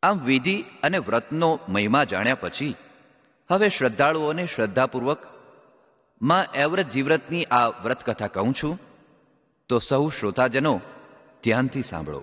આમ વિધિ અને વ્રતનો મહિમા જાણ્યા પછી હવે શ્રદ્ધાળુઓને શ્રદ્ધાપૂર્વક માં એવ્રત જીવ્રતની આ વ્રતકથા કહું છું, તો સૌ શ્રોતાજનો ધ્યાનથી સાંભળો.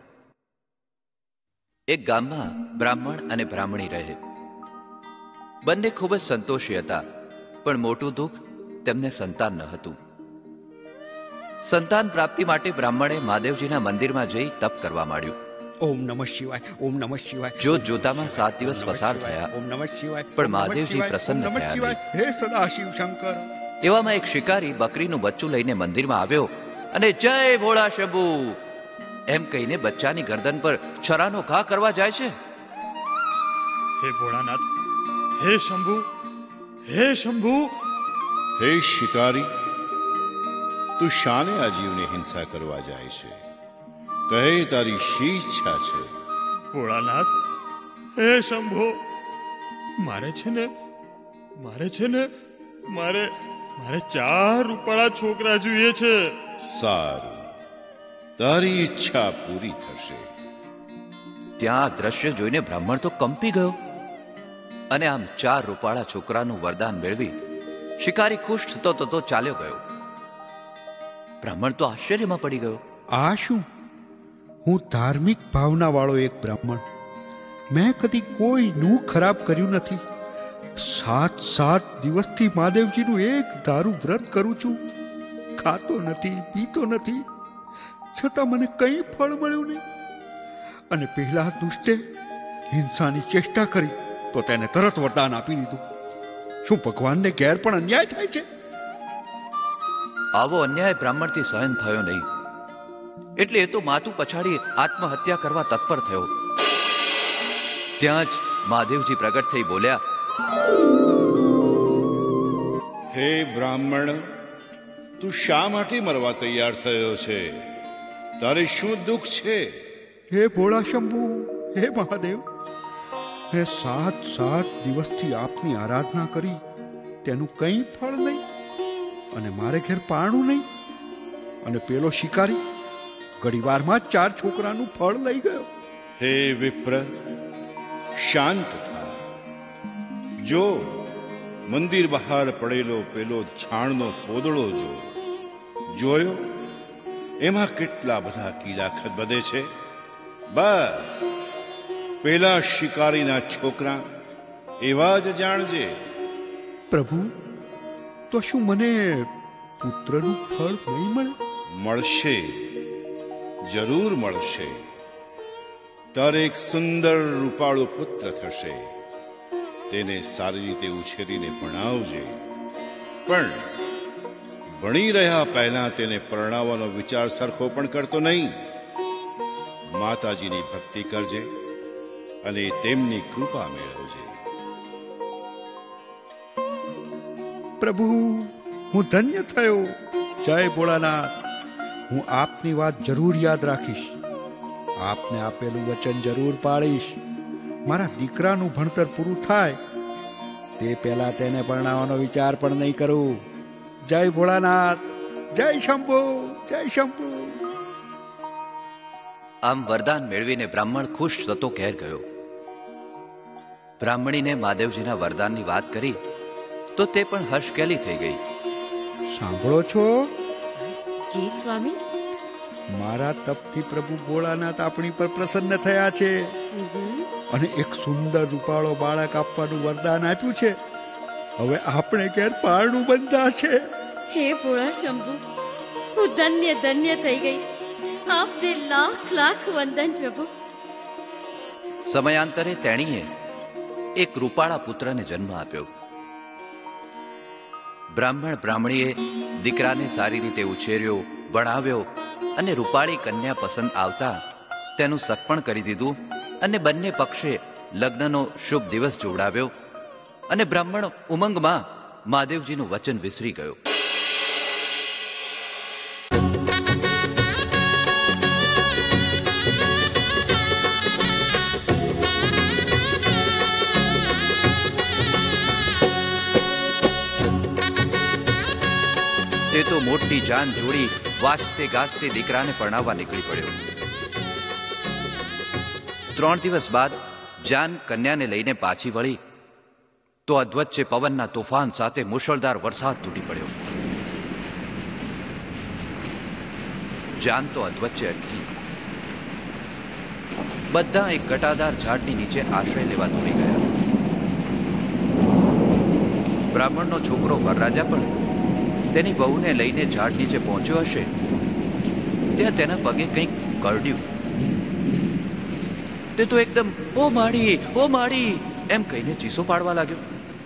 એક ગામમાં બ્રાહ્મણ અને બ્રાહ્મણી રહે. બંને ખૂબ જ સંતોષી હતા, પણ મોટું દુઃખ તેમને સંતાન ન હતું. સંતાન પ્રાપ્તિ માટે બ્રાહ્મણે મહાદેવજીના મંદિરમાં જઈ તપ કરવા માંડ્યું. ઓમ નમઃ શિવાય, ઓમ નમઃ શિવાય. જોત જોતામાં 7 દિવસ પસાર થયા, ઓમ નમઃ શિવાય, પણ મહાદેવજી પ્રસન્ન થયા નહીં. હે સદાશિવ શંકર. એવામાં એક શિકારી બકરીનું બચ્ચું લઈને મંદિરમાં આવ્યો અને જય ભોળા શંભુ એમ કહીને બચ્ચાની ગરદન પર છરાનો ઘા કરવા જાય છે. હે ભોળાનાથ, હે શંભુ, હે શંભુ. હે શિકારી, તું શાને આ જીવને હિંસા કરવા જાય છે? કહે તારી શી ઈચ્છા છે? ભોળાનાથ, હે શંભુ, મારે 4 રૂપાળા છોકરા જોઈએ છે. સારું, તારી ઈચ્છા પૂરી થશે. ત્યાં આ દ્રશ્ય જોઈને બ્રાહ્મણ તો કંપી ગયો અને આમ 4 રૂપાળા છોકરાનું વરદાન મેળવી શિકારી ખુશ થતો થતો ચાલ્યો ગયો. બ્રાહ્મણ તો આશ્ચર્યમાં પડી ગયો. આ શું? હું ધાર્મિક ભાવના વાળો એક બ્રાહ્મણ, મેં કદી કોઈનું ખરાબ કર્યું નથી. 7 દિવસથી મહાદેવજીનું એક ધારું વ્રત કરું છું. ખાતો નથી, પીતો નથી, છતાં મને કંઈ ફળ મળ્યું નહીં. અને પહેલા દુષ્ટે હિંસાની ચેષ્ટા કરી તો તેને તરત વરદાન આપી દીધું. શું ભગવાનને ઘેર પણ અન્યાય થાય છે? આવો અન્યાય બ્રાહ્મણથી સહન થયો નહીં, એટલે એ તો માથું પછાડી આત્મહત્યા કરવા તત્પર થયો. ત્યાં જ મહાદેવજી પ્રગટ થઈ બોલ્યા, હે બ્રાહ્મણ, તું શા માટે મરવા તૈયાર થયો છે? તારે શું દુઃખ છે? હે ભોળા શંભુ, હે મહાદેવ, મેં 7 દિવસથી આપની આરાધના કરી, તેનું કંઈ ફળ નહીં, અને મારે ઘેર પારણું નહીં. અને પેલો શિકારી ઘડીવારમાં 4 છોકરાનું ફળ લઈ ગયો. હે વિપ્ર, શાંત થા. જો મંદિર બહાર પડેલો પેલો છાણનો પોદળો જોયો? એમાં કેટલા બધા કીડા ખદબદે છે. બસ પેલા શિકારીના છોકરા એવા જ જાણજે. પ્રભુ, તો શું મને પુત્રનું ફળ નહીં મળે? મળશે, જરૂર મળશે. તારે એક સુંદર રૂપાળો પુત્ર થશે. તેને સારી રીતે ઉછેરીને ભણાવજે, પણ ભણી રહ્યા પહેલા તેને પરણાવવાનો વિચાર સરખો પણ કરતો નહીં. માતાજીની ભક્તિ કરજે અને તેમની કૃપા મેળવજે. પ્રભુ, હું ધન્ય થયો. જય ભોળાનાથ. હું આપની વાત જરૂર યાદ રાખીશ. આપને આપેલું વચન જરૂર પાળીશ. મારા દીકરાનું ભણતર પૂરું થાય તે પહેલા તેને પરણાવવાનો વિચાર પણ નહીં કરું. જય ભોળાનાથ, જય શંભુ, જય શંભુ. આમ વરદાન મેળવીને બ્રાહ્મણ ખુશ થતો ઘેર ગયો. બ્રાહ્મણીને મહાદેવજીના વરદાનની વાત કરી તો તે પણ હર્ષકેલી થઈ ગઈ. સાંભળો છો? જી સ્વામી. મારા તપથી પ્રભુ ભોળાનાથ આપણી પર પ્રસન્ન થયા છે અને એક સુંદર રૂપાળો બાળક આપવાનું વરદાન આપ્યું છે. હવે આપણે ઘેર પારણું બંધાશે. હે ભોળા શંભુ, હું ધન્ય થઈ ગઈ. આપને લાખ વંદન પ્રભુ. સમયાંતરે તેણીએ એક રૂપાળા પુત્રને જન્મ આપ્યો. બ્રાહ્મણ બ્રાહ્મણીએ દીકરાને સારી રીતે ઉછેર્યો, ભણાવ્યો અને રૂપાળી કન્યા પસંદ આવતા તેનું સગપણ કરી દીધું અને બંને પક્ષે લગ્નનો શુભ દિવસ જોડાવ્યો અને બ્રાહ્મણ ઉમંગમાં મહાદેવજીનું વચન વિસરી ગયો. તે તો મોટી જાન જોડી વાજતે ગાજતે દીકરાને પરણાવવા નીકળી પડ્યો. 3 દિવસ બાદ જાન કન્યાને લઈને પાછી વળી તો અધવચ્ચે પવનના તોફાન સાથે મુશળધાર વરસાદ તૂટી પડ્યો. જાન તો અધવચ્ચે અટકી. બધા એક ઘટાદાર ઝાડની નીચે આશ્રય લેવા દોડી ગયા. બ્રાહ્મણનો છોકરો વરરાજા પણ તેની વહુને લઈને ઝાડ નીચે પહોંચ્યો હશે ત્યાં તેના પગે કંઈક કરડ્યું. તે તો એકદમ ઓ માડી એમ કહીને ચીસો પાડવા લાગ્યો.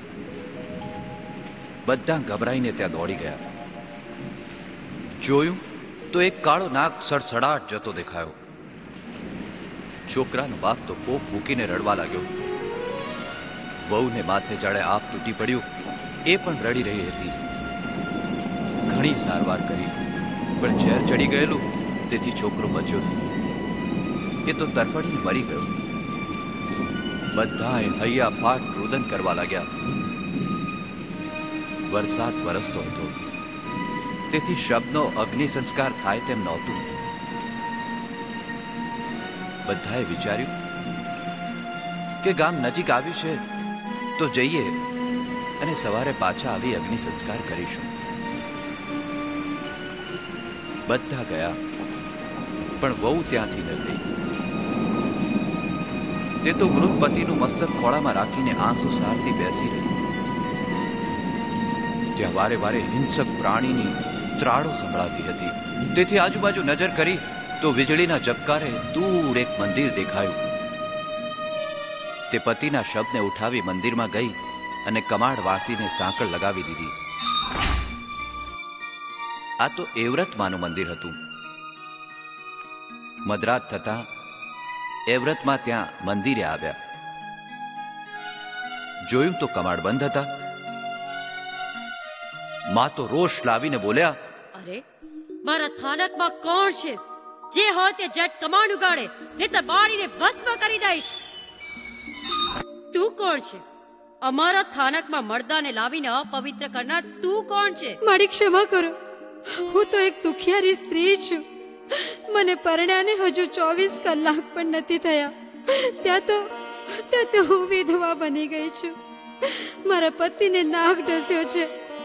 બધા ગભરાઈને ત્યાં દોડી ગયા. જોયું તો એક કાળો નાગ સડસડાટ જતો દેખાયો. છોકરાનો બાપ તો પોક મૂકીને રડવા લાગ્યો. વહુને માથે જાડે આપ તૂટી પડ્યું. એ પણ રડી રહી હતી. ઘણી સારવાર કરી પણ ઝેર ચડી ગયેલું તેથી છોકરો બચ્યો નહીં. એ તો તરફડીને મરી ગયો. બધાએ હૈયા ફાટ રુદન કરવા લાગ્યા. વરસાદ વરસતો હતો તેથી શબનો અગ્નિ સંસ્કાર થાય તેમ નહોતું. બધાએ વિચાર્યું કે ગામ નજીક આવ્યું છે તો જઈએ અને સવારે પાછા આવી અગ્નિ સંસ્કાર કરીશું. બધા ગયા પણ વહુ ત્યાંથી ન ગઈ. તે તો મૃત પતિનું મસ્તક ખોળામાં રાખીને આંસુ સારતી બેસી રહી. ત્યાં વારે વારે હિંસક પ્રાણીની ત્રાળો સંભળાતી હતી. તેથી આજુબાજુ નજર કરી તો વીજળીના ચબકારે દૂર એક મંદિર દેખાયું. તે પતિના શબને ઉઠાવી મંદિરમાં ગઈ અને કમાડ વાસીને સાંકળ લગાવી દીધી. આ તો એવ્રતમાનું મંદિર હતું. મધરાત થતા એવ્રતમાં ત્યાં મંદિરે આવ્યા. જોયું તો કમાડ બંધ હતા. માં તો રોષ લાવીને બોલ્યા, અરે મારા થાનકમાં કોણ છે? જે હોય તે જટ કમાન ઉગાડે, નહીતર બાળીને ભસ્મ કરી દઈશ. તું કોણ છે? અમારા થાનકમાં મર્દાને લાવીને અપવિત્ર કરનાર તું કોણ છે? મારી ક્ષમા કરો, હું તો એક દુખિયારી સ્ત્રી છું. મને પરણ્યાને હજુ 24 કલાક પણ નથી થયા. ત્યાં તો હું વિધવા બની ગઈ છું. મારા પતિને નાગ ડસ્યો છે,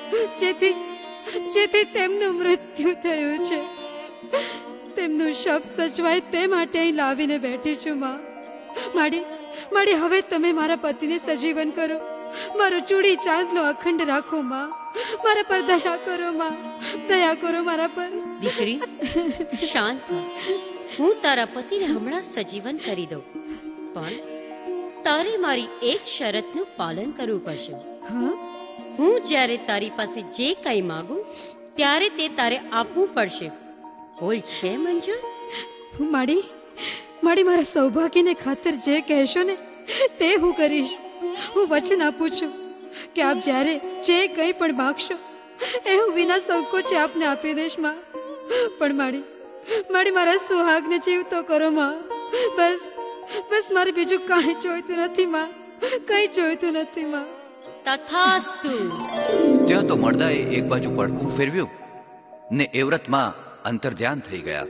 જેથી તેમનું મૃત્યુ થયું છે. તેમનું શબ સચવાય તે માટે અહીં લાવીને બેઠી છું. માડી હવે તમે મારા પતિને સજીવન કરો. મારો ચૂડી ચાંદલો અખંડ રાખો. માં, મારા પર દયા કરો. માં, દયા કરો મારા પર. દીકરી શાંત થા. હું તારા પતિને હમણાં સજીવન કરી દઉં, પણ તારે મારી એક શરતનું પાલન કરવું પડશે. હા? હું જ્યારે તારી પાસે જે કંઈ માંગુ ત્યારે તે તારે આપવું પડશે. બોલ, છે મંજૂર? માડી મારા સૌભાગ્યને ખાતર જે કહેશો ને તે હું કરીશ. હું વચન આપું છું કે આપ જ્યારે જે કંઈ પણ માગશો એ હું વિના સંકોચે આપને આપી દઈશ. માં, પણ માડી મારા સુહાગને જીવતો કરો. માં, બસ મારે બીજું કાંઈ જોઈતું નથી. માં, કંઈ જોઈતું નથી. માં, તથાસ્તુ. ત્યાં તો મળદાએ એક બાજુ પડખું ફેરવ્યું ને એવ્રતમાં અંતર્ધ્યાન થઈ ગયા.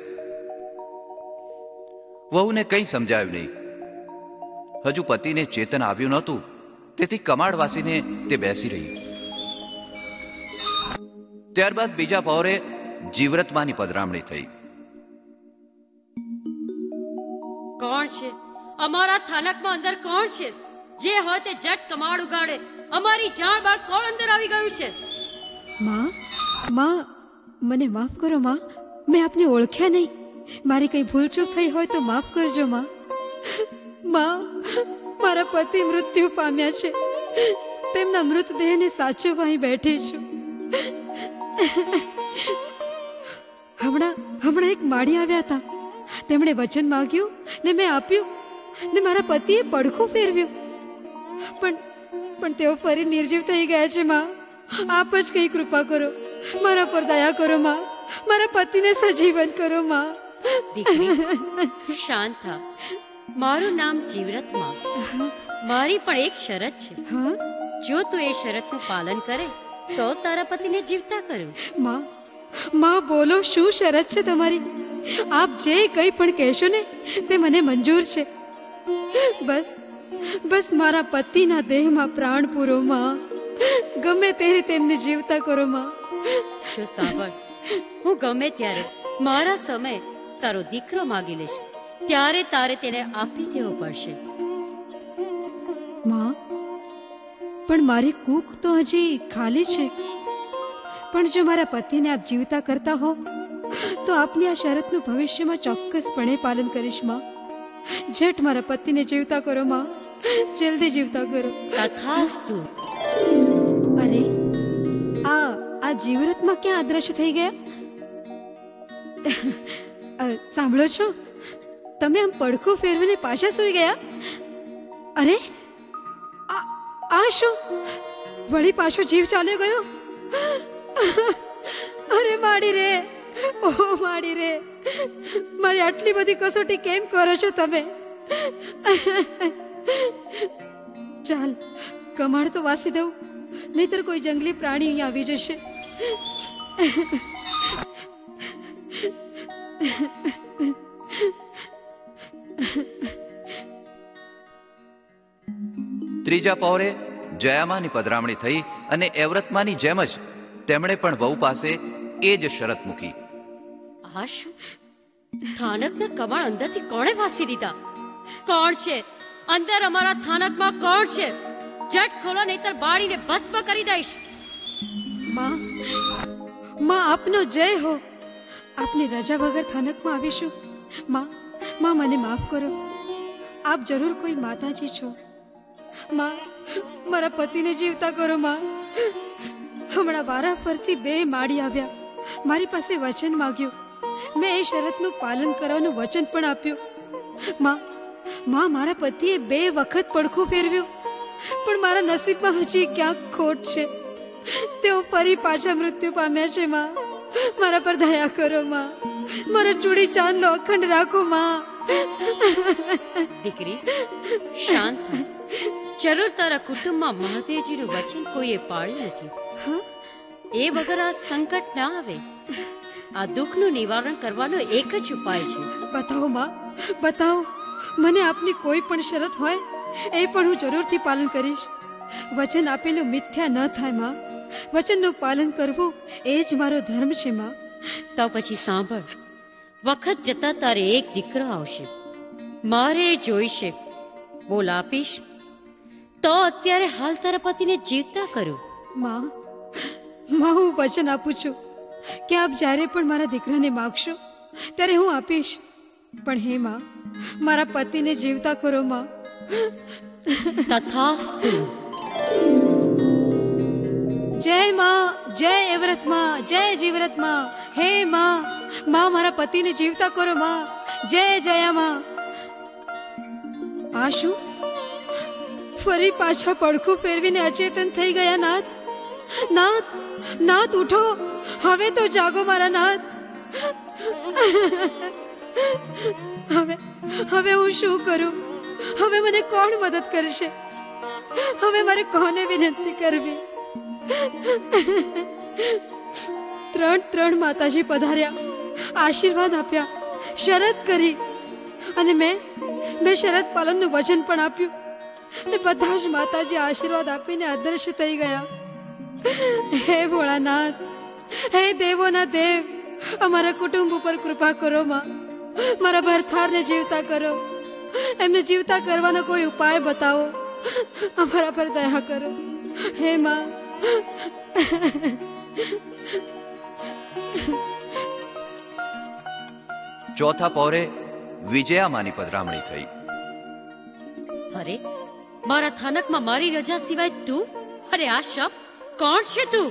વહુને કંઈ સમજાયું નહીં. હજુ પતિને ચેતન આવ્યું નહોતું, તેથી કમાડ વાસીને તે બેસી રહી. ત્યારબાદ બીજા પહોરે જીવ્રતમાની પધરામણી થઈ. કોણ છે? અમારા થાનકમાં અંદર કોણ છે? જે હોય તે જટ કમાડ ઉગાડે. અમારી જાણ બાળ કોણ અંદર આવી ગયું છે? માં, મને માફ કરો. માં, મેં આપને ઓળખ્યા નહીં. મારી કંઈ ભૂલચૂક થઈ હોય તો માફ કરજો. માં, મારા પતિ મૃત્યુ પામ્યા છે. તેમના મૃતદેહને સાચવવા અહીં બેઠી છું. હમણાં એક માળી આવ્યા હતા. તેમણે વચન માંગ્યું ને મેં આપ્યું ને મારા પતિએ પડખું ફેરવ્યું. પણ તેઓ ફરી નિર્જીવ થઈ ગયા છે. માં, આપ જ કંઈ કૃપા કરો. મારા પર દયા કરો. માં, મારા પતિને સજીવન કરો. માં, દીકરી શાંત થા. મારું નામ જીવ્રતમાં. મારી પણ એક શરત છે. હા? જો તું એ શરતનું પાલન કરે તો તારા પતિને જીવતા કરું. માં, બોલો, શું શરત છે તમારી? આપ જે કંઈ પણ કહેશો ને તે મને મંજૂર છે. બસ મારા પતિના દેહમાં પ્રાણ પૂરો માં. ગમે તે રીતે એમને જીવતા કરો માં. જો સાંભળ, હું ગમે ત્યારે મારા સમય તારો દીકરો માગી લઈશ, ત્યારે તારે તેને આપી દેવો પડશે. માં, પણ મારી કૂખ તો હજી ખાલી છે. પણ જો મારા પતિને આપ જીવતા કરતા હો તો આપની આ શરતનું ભવિષ્યમાં ચોક્કસપણે પાલન કરીશ માં. ઝટ મારા પતિને જીવતા કરો માં, જલ્દી જીવતા કરો. તથાસ્તુ. અરે, આ જીવરતમાં ક્યાં અદ્રશ્ય થઈ ગયા? સાંભળો છો? તમે આમ પડખું ફેરવીને પાછા સૂઈ ગયા? અરે, આ શું? વળી પાછો જીવ ચાલ્યો ગયો? અરે માડી રે, ઓહ માડી રે, મારી આટલી બધી કસોટી કેમ કરો છો તમે? ચાલ, કમાડ તો વાસી દઉં, નહીતર કોઈ જંગલી પ્રાણી અહીંયા આવી જશે. ત્રીજા પહોરે જયામાની પધરામણી થઈ અને એવ્રતમાની જેમ જ તેમણે પણ વહુ પાસે એ જ શરત મૂકી. આ શું? થાનકના કમાણ અંદરથી કોણે વાસી દીધા? કોણ છે અંદર? અમારા થાનકમાં કોણ છે? જટ ખોલો, નહીતર બાળીને ભસ્મ કરી દઈશ. માં, માં આપનો જય હો. આપની રજા વગર થાનકમાં આવીશું. માં, માં મને માફ કરો. આપ જરૂર કોઈ માતાજી છો. માં, મારા પતિને જીવતા કરો માં. હમણાં વારા પરથી 2 માળી આવ્યા, મારી પાસે વચન માંગ્યું. મેં એ શરતનું પાલન કરવાનું વચન પણ આપ્યું. માં, મારા પતિએ 2 વખત પડખું ફેરવ્યું, પણ મારા નસીબમાં હજી ક્યાંક ખોટ છે. તેઓ ફરી પાછા મૃત્યુ પામ્યા છે. માં, મારા પર દયા કરો માં. મારા ચૂડી ચાંદલો અખંડ રાખો માં. દીકરી, શાંત થા. જરૂર તારા કુટુંબમાં મહાદેવજીનું વચન કોઈએ પાળ્યું નથી. એ વગર આ સંકટ ના આવે. આ દુઃખનું નિવારણ કરવાનો એક જ ઉપાય છે. બતાવો માં, બતાવો. મને આપની કોઈ પણ શરત હોય એ પણ હું જરૂરથી પાલન કરીશ. વચન આપેલું મિથ્યા ન થાય માં. વચનનું પાલન કરવું એ જ મારો ધર્મ છે માં. તો પછી સાંભળ, વખત જતા તારે એક દીકરો આવશે, મારે એ જોઈશે. બોલ આપીશ તો અત્યારે હાલ તારા પતિને જીવતા કરું. માં, હું વચન આપું છું કે આપ જ્યારે પણ મારા દીકરાને માગશો ત્યારે હું આપીશ. પણ હે માં, મારા પતિને જીવતા કરો માં. તથાસ્તુ. જય માં, જય એવ્રત માં, જય જીવ્રત માં. હે માં, મારા પતિને જીવતા કરો માં. જય જયા માં. આ શું? ફરી પાછા પડખું ફેરવીને અચેતન થઈ ગયા નાથ. નાથ, નાથ ઉઠો, હવે તો જાગો મારા નાથ. હવે હું શું કરું? હવે મને કોણ મદદ કરશે? હવે મારે કોને વિનંતી કરવી? 3 માતાજી પધાર્યા, આશીર્વાદ આપ્યા, શરત કરી, અને મેં શરત પાલનનું વચન પણ આપ્યું. ને બધા જ માતાજી આશીર્વાદ આપીને અદૃશ્ય થઈ ગયા. હે ભોળાનાથ, હે દેવોના દેવ, અમારા કુટુંબ ઉપર કૃપા કરો માં. મારા ભરથારને જીવતા કરો. એમને જીવતા કરવાનો કોઈ ઉપાય બતાવો. અમારા પર દયા કરો હે માં. ચોથા પહોરે વિજયામાની પધરામણી થઈ. અરે, મારા થાનકમાં મારી રજા સિવાય તું? અરે આ શબ કોણ છે તું?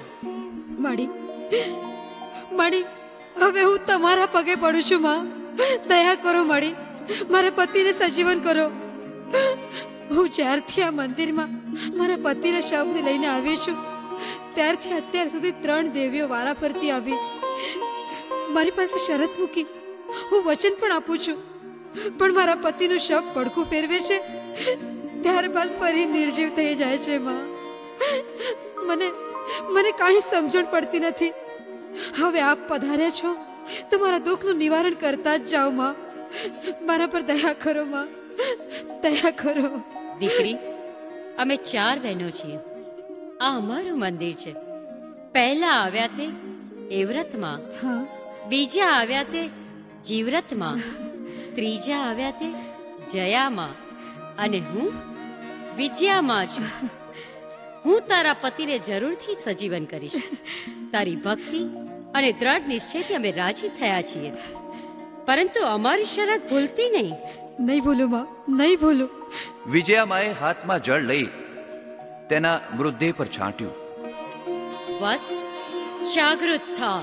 મળી, હવે હું તમારા પગે પડું છું માં. દયા કરો મળી, મારા પતિને સજીવન કરો. હું જ્યારથી આ મંદિરમાં મારા પતિના શવને લઈને આવી છું ત્યારથી અત્યાર સુધી 3 દેવીઓ વારા ફરતી આવી. મારી પાસે શરત મૂકી, હું વચન પણ આપું છું, પણ મારા પતિનું શવ પડખું ફેરવે છે, ત્યારબાદ ફરી નિર્જીવ થઈ જાય છે માં. મને કાંઈ સમજણ પડતી નથી. હવે આપ પધાર્યા છો તો મારા દુઃખનું નિવારણ કરતા જ જાઓ માં. મારા પર દયા કરો માં, દયા કરો. દીકરી, અમે 4 બહેનો છીએ. આ અમારું મંદિર છે. પહેલા આવ્યા તે એવ્રતમાં, હા બીજા આવ્યા તે જીવ્રતમાં, ત્રીજા આવ્યા તે જયામાં, અને હું વિજયામાં છું. હું તારા પતિને જરૂરથી સજીવન કરીશ. તારી ભક્તિ અને દ્રઢ નિશ્ચયથી અમે રાજી થયા છીએ, પરંતુ અમારી શરત ભૂલતી નહીં. નહીં ભૂલું માં, નહીં ભૂલું. વિજયામાએ હાથમાં જળ લઈ તેના મૃતદેહ પર છાંટ્યું. વત્સ, જાગૃત થા.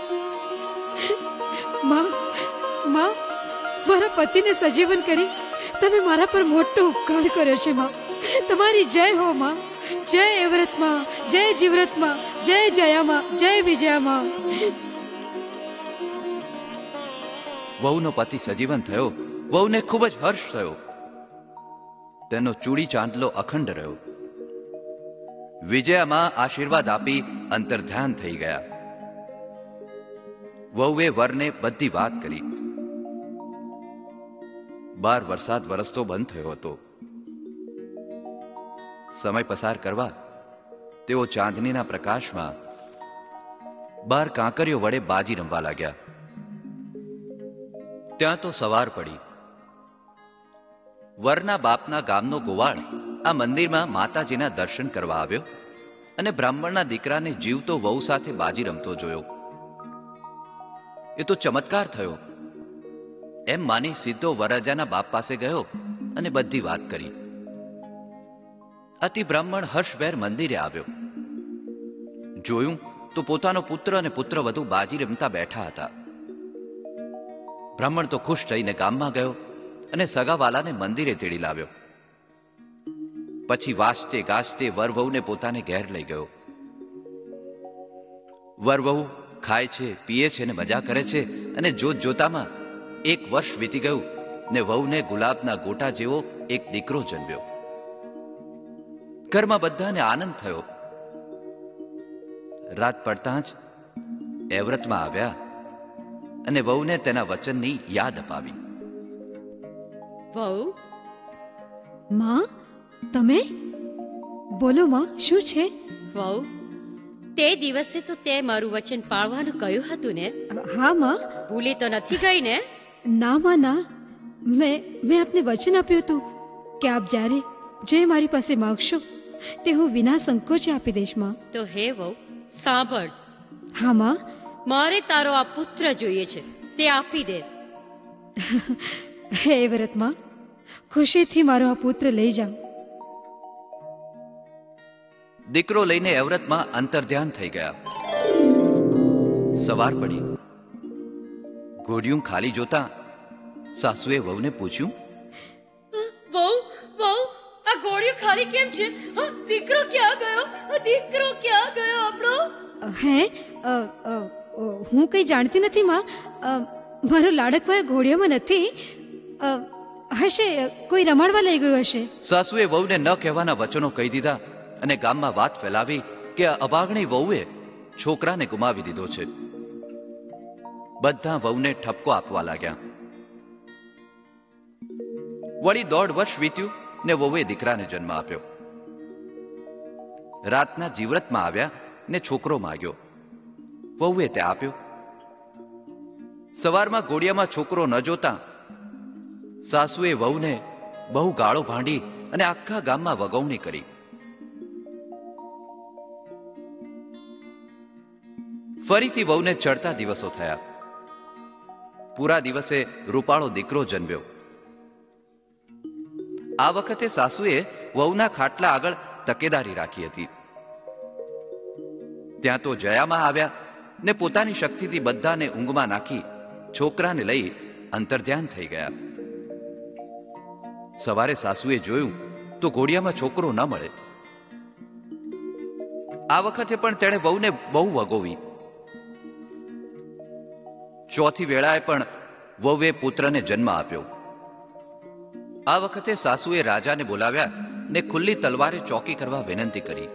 માં, માં, મારા પતિને સજીવન કરી તમે મારા પર મોટો ઉપકાર કર્યો છે માં. તમારી જય હો માં. જય એવ્રતમાં, જય જીવ્રતમાં, જય જયામાં, જય વિજયામાં. વહુનો પતિ સજીવન થયો. વહુને ખૂબ જ હર્ષ થયો. તેનો ચૂડી ચાંદલો અખંડ રહ્યો. વિજયામાં આશીર્વાદ આપી અંતર્ધ્યાન થઈ ગયા. વહુએ વરને બધી વાત કરી. બહાર વરસાદ વરસતો બંધ થયો હતો. સમય પસાર કરવા તેઓ ચાંદનીના પ્રકાશમાં બહાર કાંકરીઓ વડે બાજી રમવા લાગ્યા. ત્યાં તો સવાર પડી. વરના બાપના ગામનો ગોવાળ આ મંદિરમાં માતાજીના દર્શન કરવા આવ્યો અને બ્રાહ્મણના દીકરાને જીવતો વહુ સાથે બાજી રમતો જોયો. એ તો ચમત્કાર થયો એમ માની સીધો વરરાજાના બાપ પાસે ગયો અને બધી વાત કરી. અતિ બ્રાહ્મણ હર્ષભેર મંદિરે આવ્યો. જોયું તો પોતાનો પુત્ર અને પુત્રવધુ બાજી રમતા બેઠા હતા. બ્રાહ્મણ તો ખુશ થઈને ગામમાં ગયો અને સગાવાલાને મંદિરે તેડી લાવ્યો. પછી વાજતે ગાજતે વરવહુને પોતાને ઘેર લઈ ગયો. વરવહુ ખાય છે, પીએ છે ને મજા કરે છે, અને જોત જોતામાં 1 વર્ષ વીતી ગયું ને વહુને ગુલાબના ગોટા જેવો એક દીકરો જન્મ્યો. ઘરમાં બધાને આનંદ થયો. રાત પડતાં જ એવ્રતમાં આવ્યા અને વહુને તેના વચનની યાદ અપાવી. વહુ, માં, તમે બોલો માં, શું છે? વહુ, તે દિવસે તો તે મારું વચન પાળવાનું કહ્યું હતું ને? હા માં. ભૂલી તો નથી ગઈ ને? ના માં, ના. મેં આપને વચન આપ્યું હતું કે આપ જ્યારે જે મારી પાસે માગશો તે હું વિના સંકોચે આપી દઈશ માં. તો હે વહુ, સાંભળ. હા માં. મારે તારો આ પુત્ર જોઈએ છે, તે આપી દે. હે વ્રતમાં, ખુશીથી મારો આ પુત્ર લઈ જાઓ. દીકરો લઈને એવ્રતમાં અંતર્ધ્યાન થઈ ગયા. સવાર પડી. ઘોડિયું ખાલી જોતા સાસુએ વહુને પૂછ્યું, વહુ, વહુ, આ ઘોડિયું ખાલી કેમ છે? દીકરો ક્યાં ગયો? દીકરો ક્યાં ગયો આપણો? હે, હું કંઈ જાણતી નથી માં. મારો લાડકભાઈ ઘોડિયામાં નથી. હશે, કોઈ રમાડવા લઈ ગયું હશે. સાસુએ વહુને ન કહેવાના વચનો કહી દીધા અને ગામમાં વાત ફેલાવી કે આ અભાગણી વહુએ છોકરાને ગુમાવી દીધો છે. બધા વહુને ઠપકો આપવા લાગ્યા. વળી 1.5 વર્ષ વીત્યું ને વહુએ દીકરાને જન્મ આપ્યો. રાતના જીવ્રતમાં આવ્યા ને છોકરો માગ્યો. વહુએ તે આપ્યો. સવારમાં ઘોડિયામાં છોકરો ન જોતા સાસુએ વહુને બહુ ગાળો ભાંડી અને આખા ગામમાં વગવણી કરી. ફરીથી વહુને ચડતા દિવસો થયા. પૂરા દિવસે રૂપાળો દીકરો જન્મ્યો. આ વખતે સાસુએ વહુના ખાટલા આગળ તકેદારી રાખી હતી. ત્યાં તો જયામાં આવ્યા ને પોતાની શક્તિથી બધાને ઊંઘમાં નાખી છોકરાને લઈ અંતર્ધ્યાન થઈ ગયા. સવારે સાસુએ જોયું તો ઘોડિયામાં છોકરો ન મળે. આ વખતે પણ તેણે વહુને બહુ વગોવી. ચોથી વેળાએ પણ વહુએ પુત્રને જન્મ આપ્યો. આ વખતે સાસુએ રાજાને બોલાવ્યા ને ખુલ્લી તલવારે ચોકી કરવા વિનંતી કરી.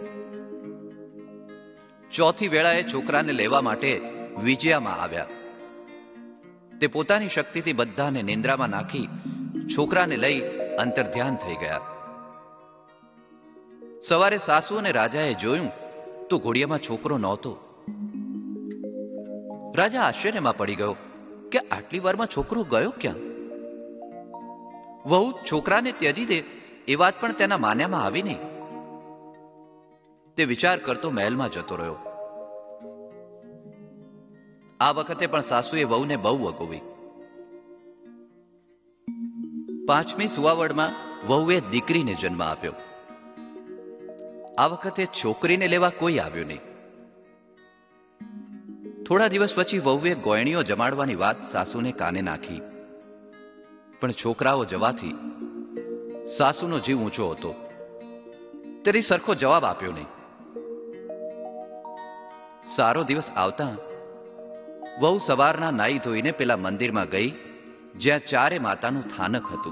ચોથી વેળાએ છોકરાને લેવા માટે વિજયામાં આવ્યા. તે પોતાની શક્તિથી બધાને નિંદ્રામાં નાખી છોકરાને લઈ અંતર્ધ્યાન થઈ ગયા. સવારે સાસુ અને રાજાએ જોયું તો ઘોડિયામાં છોકરો નહોતો. રાજા આશ્ચર્યમાં પડી ગયો કે આટલી વારમાં છોકરો ગયો ક્યાં? વહુ છોકરાને ત્યજી દે એ વાત પણ તેના માન્યામાં આવી નહીં. તે વિચાર કરતો મહેલમાં જતો રહ્યો. આ વખતે પણ સાસુએ વહુને બહુ વગોવી. 5મી સુવાવડમાં વહુએ દીકરીને જન્મ આપ્યો. આ વખતે છોકરીને લેવા કોઈ આવ્યો નહીં. થોડા દિવસ પછી વહુએ ગોયણીઓ જમાડવાની વાત સાસુને કાને નાખી. પણ છોકરાઓ જવાથી સાસુનો જીવ ઊંચો હતો. તેથી સરખો જવાબ આપ્યો નહીં. સારો દિવસ આવતા વહુ સવારના નાઈ ધોઈને પેલા મંદિરમાં ગઈ જ્યાં ચારે માતાનું થાનક હતું.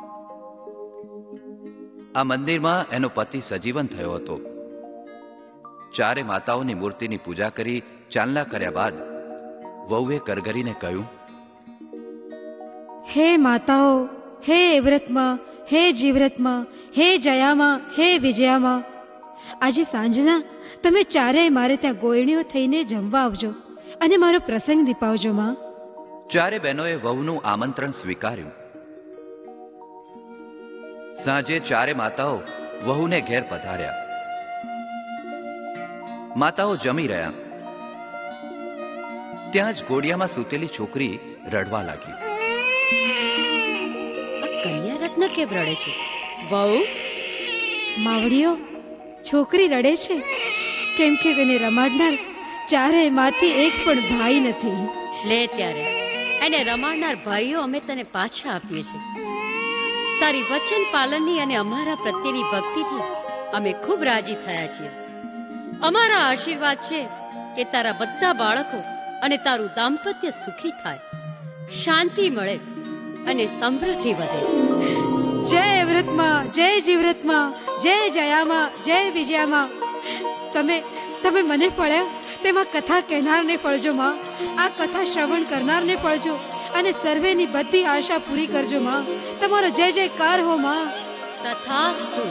આ મંદિરમાં એનો પતિ સજીવન થયો હતો. ચારે માતાઓની મૂર્તિની પૂજા કરી ચાંદલા કર્યા બાદ વહુએ કરગરીને કહ્યું, હે માતાઓ, હે વ્રતમાં, હે જીવ્રતમાં, હે જયામાં, હે વિજયામાં, આજે સાંજના તમે ચારેય મારે ત્યાં ગોયણીઓ થઈને જમવા આવજો અને મારો પ્રસંગ દીપાવજો માં. ચારે બહેનોએ વહુનું આમંત્રણ સ્વીકાર્યું. સાંજે ચારે માતાઓ વહુને ઘેર પધાર્યા. માતાઓ જમી રહ્યા. ત્યાં જ ઘોડિયામાં સૂતેલી છોકરી રડવા લાગી. કન્યા રત્ન કેમ રડે છે? વહુ, માવડીઓ, છોકરી રડે છે કેમ કે તેને રમાડનાર ચારેય માંથી એક પણ ભાઈ નથી. લે ત્યારે એને રમાડનાર ભાઈઓ અમે તને પાછા આપીએ છીએ. તારી વચન પાલનની અને અમારા પ્રત્યેની ભક્તિથી અમે ખૂબ રાજી થયા છીએ. અમારા આશીર્વાદ છે કે તારા બધા બાળકો અને તારું દાંપત્ય સુખી થાય, શાંતિ મળે અને સમૃદ્ધિ વધે. જય વ્રતમાં, જય જીવ્રતમાં, જય જયામાં, જય વિજયામાં. તમે મને ફળ્યા તેમાં કથા કહેનારને ફળજો માં. આ કથા શ્રવણ કરનારને ફળજો અને સર્વેની બધી આશા પૂરી કરજો માં. તમારો જય જયકાર હો માં. તથાસ્તુ.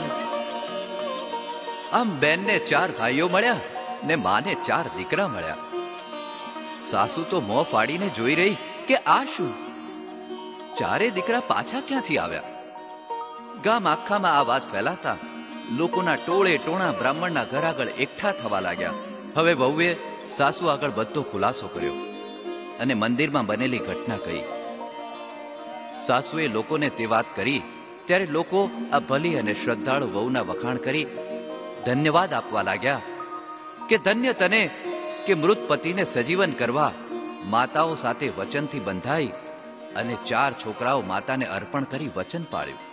આમ બેનને 4 ભાઈઓ મળ્યા ને માને 4 દીકરા મળ્યા. સાસુ તો મોં ફાડીને જોઈ રહી કે આ શું? 4 દીકરા પાછા ક્યાંથી આવ્યા? ગામ આખામાં આ વાત ફેલાતા લોકોના ટોળે ટોણા બ્રાહ્મણના ઘર આગળ એકઠા થવા લાગ્યા. હવે વહુએ સાસુ આગળ બધો ખુલાસો કર્યો અને મંદિરમાં બનેલી ઘટના કહી. સાસુએ લોકોને તે વાત કરી ત્યારે લોકો આ ભલી અને શ્રદ્ધાળુ વહુના વખાણ કરી ધન્યવાદ આપવા લાગ્યા કે ધન્ય તને કે મૃત પતિને સજીવન કરવા માતાઓ સાથે વચનથી બંધાઈ અને 4 છોકરાઓ માતાને અર્પણ કરી વચન પાળ્યું.